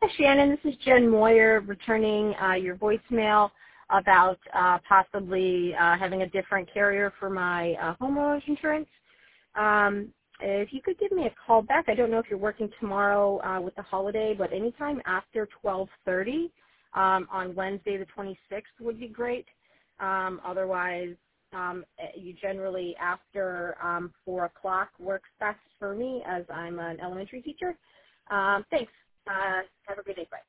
Hi, Shannon. This is Jen Moyer returning your voicemail about possibly having a different carrier for my homeowners insurance. If you could give me a call back, I don't know if you're working tomorrow with the holiday, but anytime after 12:30 on Wednesday the 26th would be great. Otherwise, you generally after 4 o'clock works best for me as I'm an elementary teacher. Thanks. Have a good day. Bye.